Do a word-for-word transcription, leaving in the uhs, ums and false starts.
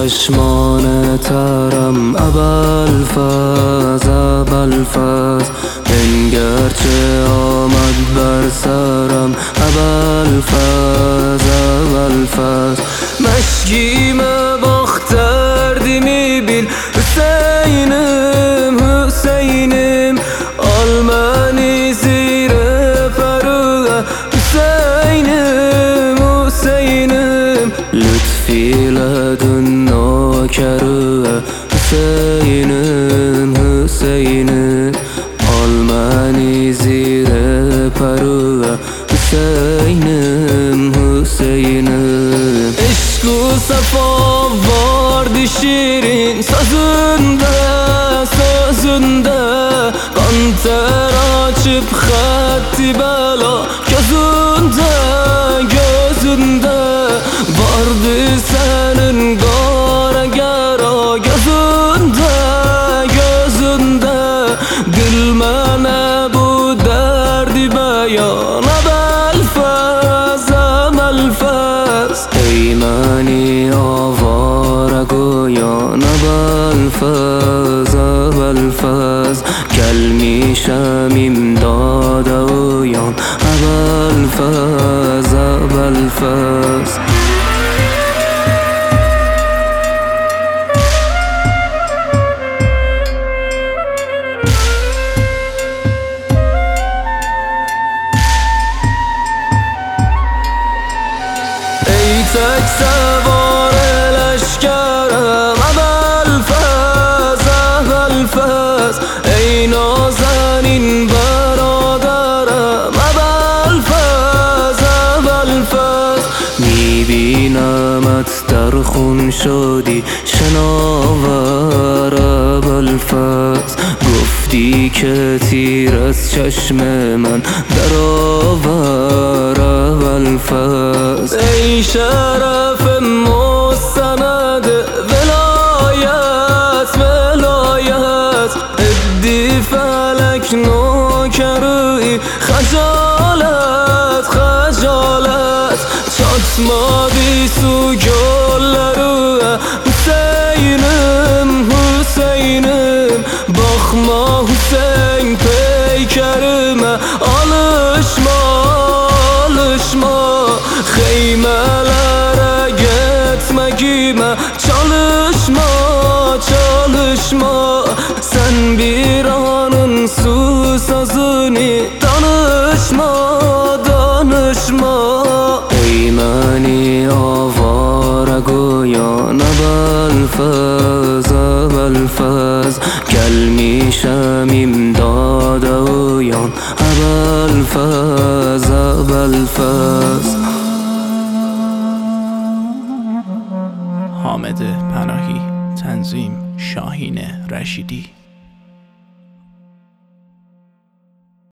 چشمان ترم ابوالفضل ابوالفضل بنگر چه آمد بر سرم ابوالفضل ابوالفضل مشکیم باختردی میبین Hüseyin'im Hüseyin'im Almani zire feruğa Hüseyin'im Hüseyin'im Lütfiyle dün nökerüğe Hüseyin'im Hüseyin'im Almani zire feruğa Hüseyin'im Hüseyin'im Eşk-ı safa vardı şirin sözünde sözünde Kanter açıp hatti bela gözünde gözünde Vardı senin gara gara gözünde gözünde Dilmene bu derdi beyan Abelfez Abelfez Ey mani avara goyan Abelfez Abelfez Gelmişem imdada uyan Abelfez Abelfez Ey tek sevar leşkerem Abelfez Abelfez Ey nazenin برادرم Abelfez Abelfez میبینمت در خون شدی شناور Abelfez گفتی که تیر از چشم من در آور Abelfez ای شرف مستند ولایت ولایت ادی فلک نوکری خجالت خجالت çatmadı su gölleri Hüseyin'im Hüseyin'im bakma Hüseyin peykerime alışma alışma Xeymelere gitmegime çalışma çalışma Sen bir anın su sazını danışma danışma Ey mani avara goyan Abelfez Abelfez Gelmişem imdada uyan Abelfez Abelfez حامد پناهی تنظیم شاهین رشیدی